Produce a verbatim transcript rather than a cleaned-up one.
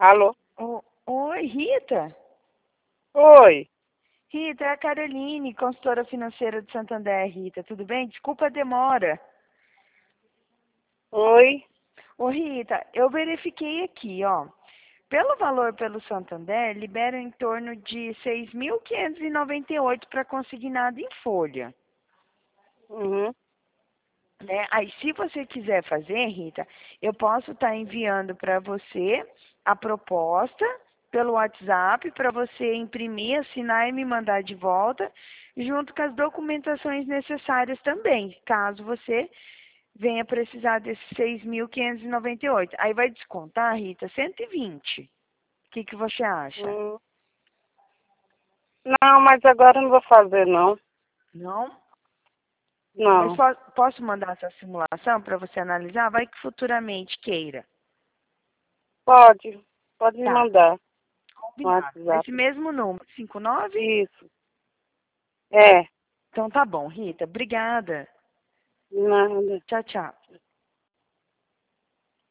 Alô? O- Oi, Rita? Oi. Rita, é a Caroline, consultora financeira do Santander, Rita. Tudo bem? Desculpa a demora. Oi. Ô, Rita, eu verifiquei aqui, ó. Pelo valor pelo Santander, libera em torno de seis mil quinhentos e noventa e oito para consignado em folha. Uhum. Né? Aí, se você quiser fazer, Rita, eu posso estar enviando para você a proposta pelo WhatsApp para você imprimir, assinar e me mandar de volta, junto com as documentações necessárias também, caso você venha precisar desses seis mil quinhentos e noventa e oito. Aí vai descontar, Rita, cento e vinte. O que, que você acha? Hum. Não, mas agora eu não vou fazer, não. Não? Mas Não. po- posso mandar essa simulação para você analisar? Vai que futuramente queira. Pode. Pode me Tá. mandar no Combinado. WhatsApp. Nesse mesmo número, cinco nove. Isso. É. Então tá bom, Rita. Obrigada. Nada. Tchau, tchau.